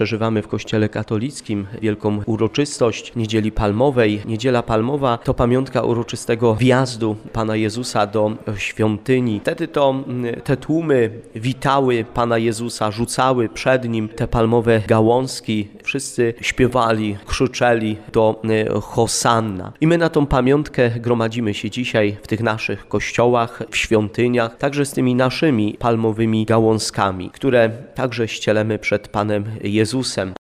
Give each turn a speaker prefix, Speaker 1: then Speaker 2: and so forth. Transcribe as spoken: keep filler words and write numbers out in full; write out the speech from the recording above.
Speaker 1: przeżywamy w Kościele katolickim wielką uroczystość Niedzieli Palmowej. Niedziela Palmowa to pamiątka uroczystego wjazdu Pana Jezusa do świątyni. Wtedy to te tłumy witały Pana Jezusa, rzucały przed Nim te palmowe gałązki. Wszyscy śpiewali, krzyczeli do Hosanna. I my na tą pamiątkę gromadzimy się dzisiaj w tych naszych kościołach, w świątyniach, także z tymi naszymi palmowymi gałązkami, które także ścielemy przed Panem Jezusem.